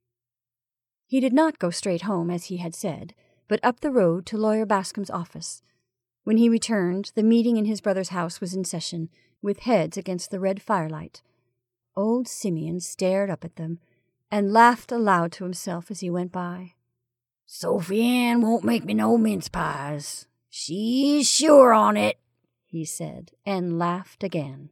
He did not go straight home, as he had said, but up the road to Lawyer Bascom's office. When he returned, the meeting in his brother's house was in session, with heads against the red firelight. Old Simeon stared up at them, and laughed aloud to himself as he went by. "Sophie Ann won't make me no mince pies. She's sure on it," he said, and laughed again.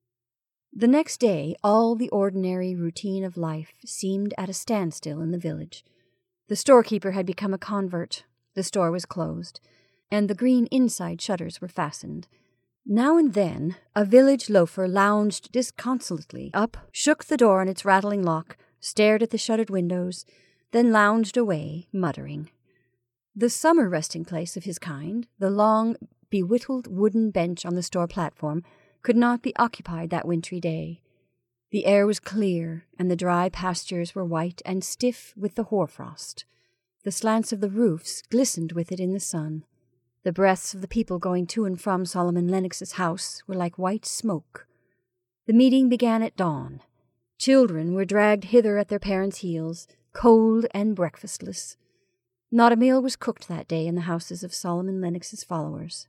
The next day, all the ordinary routine of life seemed at a standstill in the village. The storekeeper had become a convert, the store was closed, and the green inside shutters were fastened. Now and then, a village loafer lounged disconsolately up, shook the door on its rattling lock, stared at the shuttered windows, then lounged away, muttering. The summer resting place of his kind, the long, bewhittled wooden bench on the store platform, could not be occupied that wintry day. The air was clear, and the dry pastures were white and stiff with the hoarfrost. The slants of the roofs glistened with it in the sun. The breaths of the people going to and from Solomon Lennox's house were like white smoke. The meeting began at dawn. Children were dragged hither at their parents' heels, cold and breakfastless. Not a meal was cooked that day in the houses of Solomon Lennox's followers.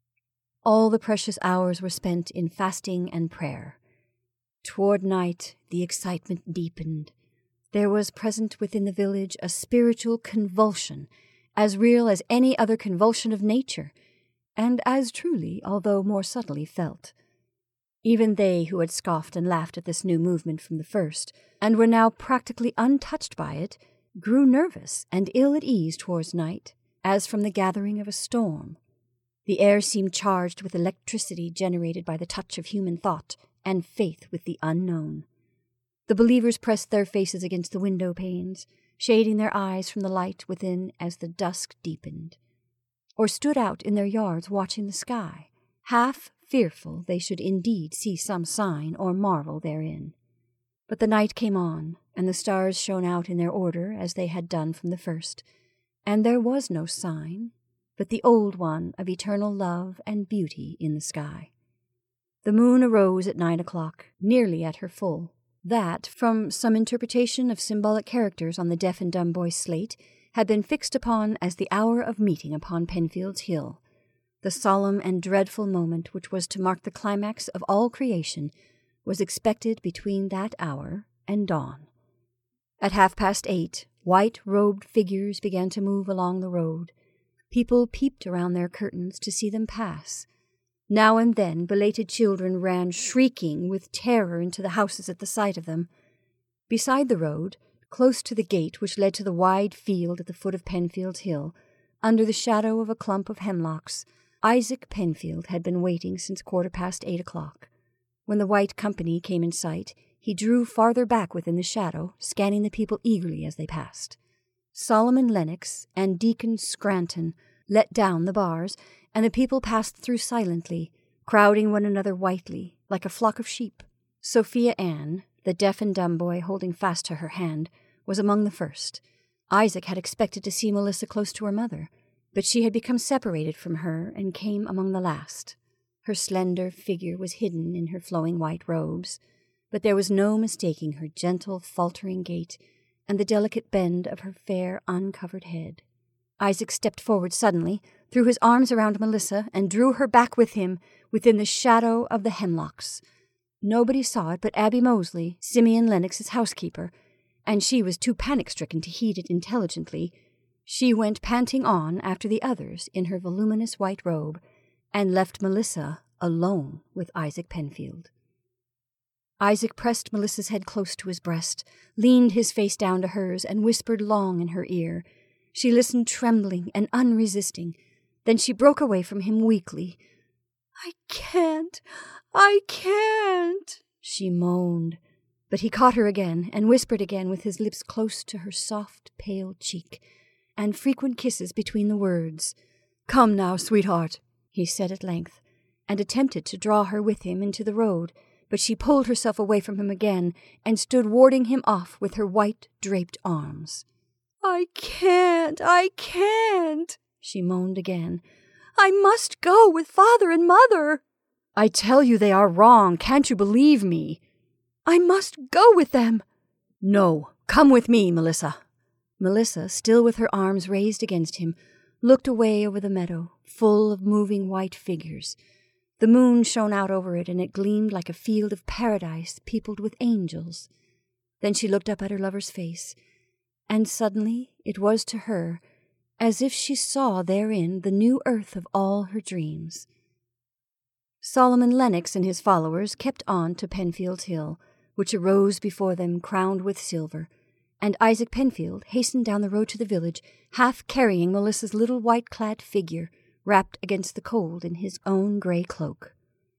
All the precious hours were spent in fasting and prayer. Toward night, the excitement deepened. There was present within the village a spiritual convulsion, as real as any other convulsion of nature, and as truly, although more subtly, felt. Even they who had scoffed and laughed at this new movement from the first, and were now practically untouched by it, grew nervous and ill at ease towards night, as from the gathering of a storm. The air seemed charged with electricity generated by the touch of human thought and faith with the unknown. The believers pressed their faces against the window panes, shading their eyes from the light within as the dusk deepened. or stood out in their yards watching the sky, half fearful they should indeed see some sign or marvel therein. But the night came on, and the stars shone out in their order as they had done from the first, and there was no sign but the old one of eternal love and beauty in the sky. The moon arose at 9 o'clock, nearly at her full. That, from some interpretation of symbolic characters on the deaf and dumb boy's slate, had been fixed upon as the hour of meeting upon Penfield's Hill, the solemn and dreadful moment which was to mark the climax of all creation, was expected between that hour and dawn. At 8:30, white-robed figures began to move along the road. People peeped around their curtains to see them pass. Now and then belated children ran shrieking with terror into the houses at the sight of them. Beside the road, close to the gate which led to the wide field at the foot of Penfield's Hill, under the shadow of a clump of hemlocks, Isaac Penfield had been waiting since 8:15 o'clock. When the white company came in sight, he drew farther back within the shadow, scanning the people eagerly as they passed. Solomon Lennox and Deacon Scranton let down the bars, and the people passed through silently, crowding one another whitely, like a flock of sheep. Sophia Ann, the deaf and dumb boy holding fast to her hand, was among the first. Isaac had expected to see Melissa close to her mother, but she had become separated from her and came among the last. Her slender figure was hidden in her flowing white robes, but there was no mistaking her gentle, faltering gait and the delicate bend of her fair, uncovered head. Isaac stepped forward suddenly, threw his arms around Melissa, and drew her back with him within the shadow of the hemlocks. Nobody saw it but Abby Mosley, Simeon Lennox's housekeeper, and she was too panic-stricken to heed it intelligently. She went panting on after the others in her voluminous white robe, and left Melissa alone with Isaac Penfield. Isaac pressed Melissa's head close to his breast, leaned his face down to hers, and whispered long in her ear. She listened trembling and unresisting. Then she broke away from him weakly. I can't, she moaned. But he caught her again and whispered again with his lips close to her soft, pale cheek, and frequent kisses between the words. "Come now, sweetheart," he said at length, and attempted to draw her with him into the road, but she pulled herself away from him again and stood warding him off with her white, draped arms. I can't, she moaned again. I must go with Father and Mother. I tell you they are wrong. Can't you believe me? I must go with them. No, come with me, Melissa. Melissa, still with her arms raised against him, looked away over the meadow, full of moving white figures. The moon shone out over it, and it gleamed like a field of paradise peopled with angels. Then she looked up at her lover's face, and suddenly it was to her as if she saw therein the new earth of all her dreams. Solomon Lennox and his followers kept on to Penfield's Hill, which arose before them crowned with silver, and Isaac Penfield hastened down the road to the village, half carrying Melissa's little white-clad figure, wrapped against the cold in his own grey cloak.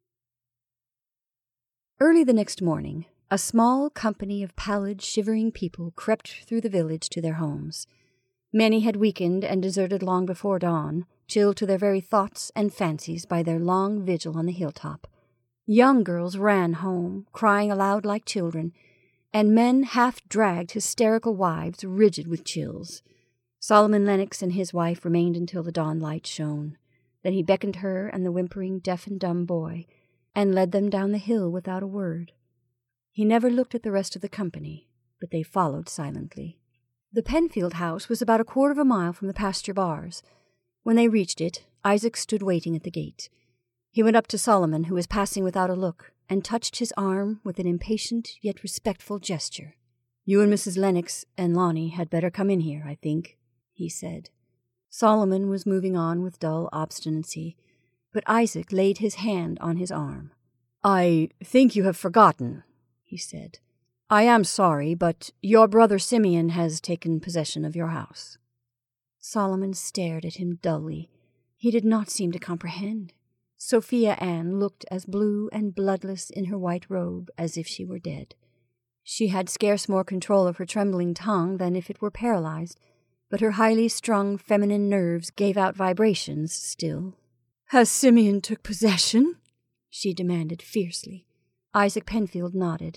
Early the next morning, a small company of pallid, shivering people crept through the village to their homes. Many had weakened and deserted long before dawn, chilled to their very thoughts and fancies by their long vigil on the hilltop. Young girls ran home, crying aloud like children, and men half-dragged hysterical wives rigid with chills. Solomon Lennox and his wife remained until the dawn light shone. Then he beckoned her and the whimpering deaf and dumb boy, and led them down the hill without a word. He never looked at the rest of the company, but they followed silently. The Penfield house was about 1/4 mile from the pasture bars. When they reached it, Isaac stood waiting at the gate. He went up to Solomon, who was passing without a look, and touched his arm with an impatient yet respectful gesture. "You and Mrs. Lennox and Lonnie had better come in here, I think," he said. Solomon was moving on with dull obstinacy, but Isaac laid his hand on his arm. "I think you have forgotten," he said. "I am sorry, but your brother Simeon has taken possession of your house." Solomon stared at him dully. He did not seem to comprehend. Sophia Ann looked as blue and bloodless in her white robe as if she were dead. She had scarce more control of her trembling tongue than if it were paralyzed, but her highly strung feminine nerves gave out vibrations still. "Has Simeon took possession?" she demanded fiercely. Isaac Penfield nodded.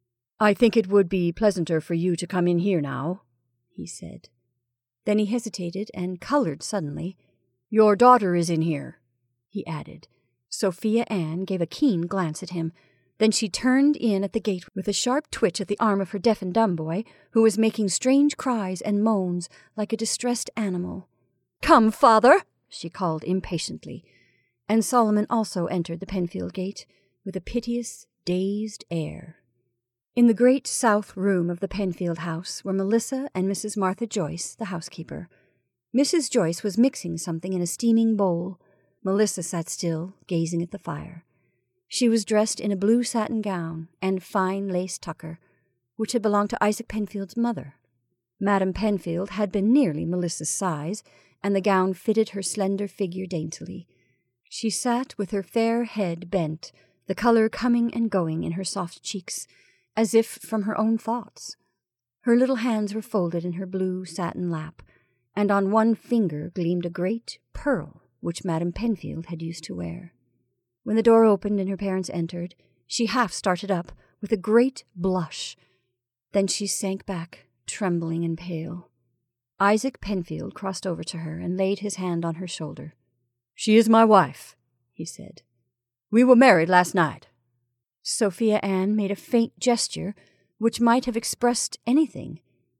"I think it would be pleasanter for you to come in here now," he said. Then he hesitated and colored suddenly. "Your daughter is in here," he added. Sophia Ann gave a keen glance at him. Then she turned in at the gate with a sharp twitch at the arm of her deaf and dumb boy, who was making strange cries and moans like a distressed animal. "Come, father!" she called impatiently. And Solomon also entered the Penfield gate with a piteous, dazed air. In the great south room of the Penfield house were Melissa and Mrs. Martha Joyce, the housekeeper. Mrs. Joyce was mixing something in a steaming bowl. Melissa sat still, gazing at the fire. She was dressed in a blue satin gown and fine lace tucker, which had belonged to Isaac Penfield's mother. Madame Penfield had been nearly Melissa's size, and the gown fitted her slender figure daintily. She sat with her fair head bent, the color coming and going in her soft cheeks, as if from her own thoughts. Her little hands were folded in her blue satin lap, and on one finger gleamed a great pearl which Madame Penfield had used to wear. When the door opened and her parents entered, she half started up with a great blush. Then she sank back, trembling and pale. Isaac Penfield crossed over to her and laid his hand on her shoulder. "She is my wife," he said. "We were married last night." Sophia Ann made a faint gesture which might have expressed anything.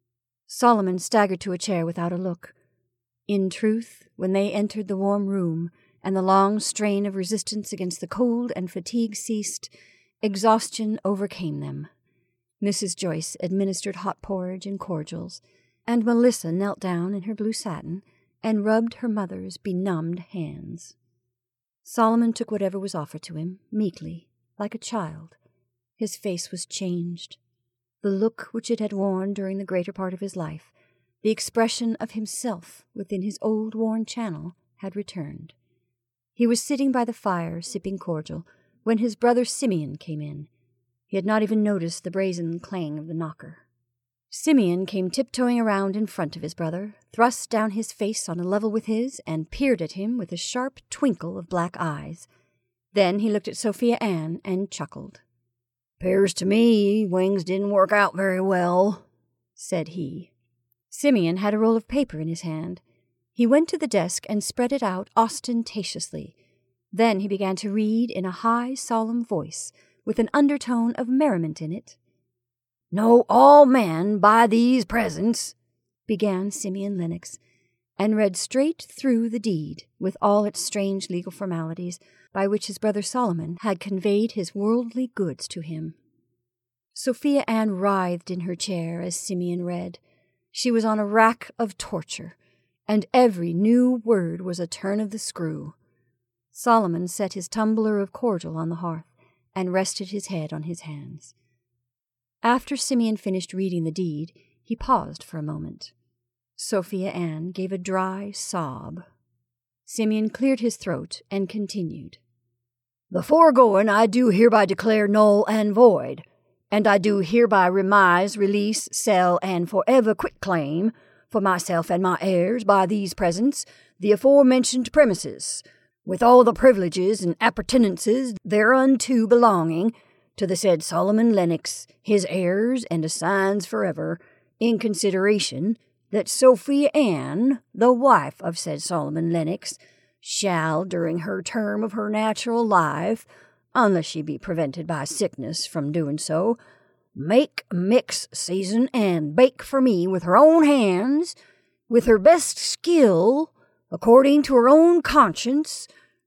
Solomon staggered to a chair without a look. In truth, when they entered the warm room, and the long strain of resistance against the cold and fatigue ceased, exhaustion overcame them. Mrs. Joyce administered hot porridge and cordials, and Melissa knelt down in her blue satin and rubbed her mother's benumbed hands. Solomon took whatever was offered to him, meekly, like a child. His face was changed. The look which it had worn during the greater part of his life, the expression of himself within his old worn channel, had returned. He was sitting by the fire, sipping cordial, when his brother Simeon came in. He had not even noticed the brazen clang of the knocker. Simeon came tiptoeing around in front of his brother, thrust down his face on a level with his, and peered at him with a sharp twinkle of black eyes. Then he looked at Sophia Ann and chuckled. "'Pears to me wings didn't work out very well," said he. Simeon had a roll of paper in his hand. He went to the desk and spread it out ostentatiously. Then he began to read in a high, solemn voice, with an undertone of merriment in it. "Know all men by these presents," began Simeon Lennox, and read straight through the deed, with all its strange legal formalities, by which his brother Solomon had conveyed his worldly goods to him. Sophia Ann writhed in her chair as Simeon read. She was on a rack of torture, and every new word was a turn of the screw. Solomon set his tumbler of cordial on the hearth and rested his head on his hands. After Simeon finished reading the deed, he paused for a moment. Sophia Ann gave a dry sob. Simeon cleared his throat and continued. "The foregoing I do hereby declare null and void, and I do hereby remise, release, sell, and forever quitclaim for myself and my heirs by these presents the aforementioned premises, with all the privileges and appurtenances thereunto belonging to the said Solomon Lennox, his heirs and assigns forever, in consideration that Sophia Ann, the wife of said Solomon Lennox, shall, during her term of her natural life, unless she be prevented by sickness from doing so, make, mix, season, and bake for me with her own hands, with her best skill, according to her own conscience,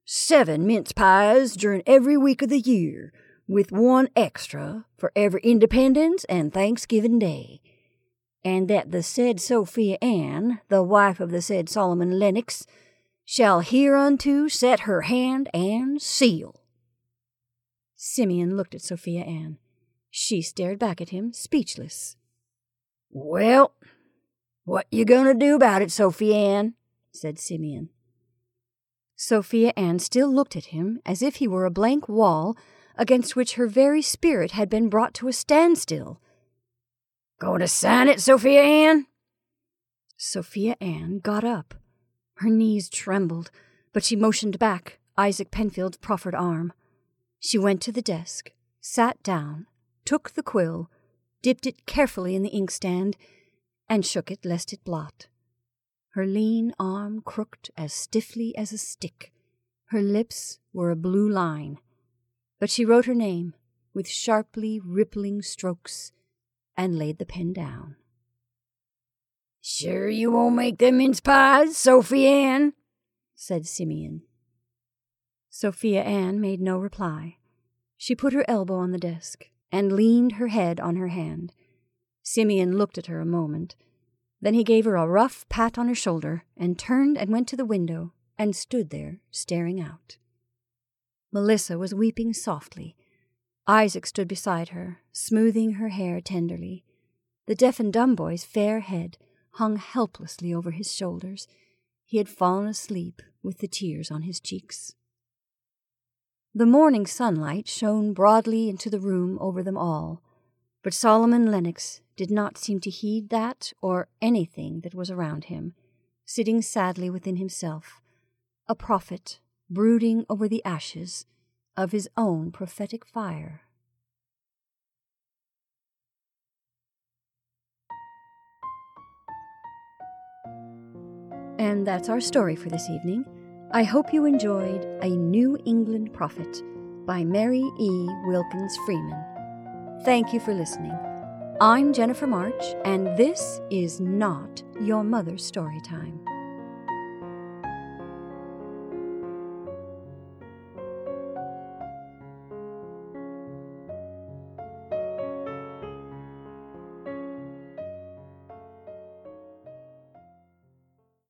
7 mince pies during every week of the year, with 1 extra for every Independence and Thanksgiving Day, and that the said Sophia Ann, the wife of the said Solomon Lennox, shall hereunto set her hand and seal." Simeon looked at Sophia Ann. She stared back at him, speechless. "Well, what you gonna do about it, Sophia Ann?" said Simeon. Sophia Ann still looked at him as if he were a blank wall against which her very spirit had been brought to a standstill. "Going to sign it, Sophia Ann?" Sophia Ann got up. Her knees trembled, but she motioned back Isaac Penfield's proffered arm. She went to the desk, sat down, took the quill, dipped it carefully in the inkstand, and shook it lest it blot. Her lean arm crooked as stiffly as a stick. Her lips were a blue line, but she wrote her name with sharply rippling strokes and laid the pen down. "Sure you won't make them mince pies, Sophia Ann?" said Simeon. Sophia Ann made no reply. She put her elbow on the desk and leaned her head on her hand. Simeon looked at her a moment. Then he gave her a rough pat on her shoulder and turned and went to the window and stood there staring out. Melissa was weeping softly. Isaac stood beside her, smoothing her hair tenderly. The deaf and dumb boy's fair head hung helplessly over his shoulders. He had fallen asleep with the tears on his cheeks. The morning sunlight shone broadly into the room over them all, but Solomon Lennox did not seem to heed that or anything that was around him, sitting sadly within himself, a prophet brooding over the ashes of his own prophetic fire. And that's our story for this evening. I hope you enjoyed A New England Prophet by Mary E. Wilkins Freeman. Thank you for listening. I'm Jennifer March, and this is not Your Mother's Story Time.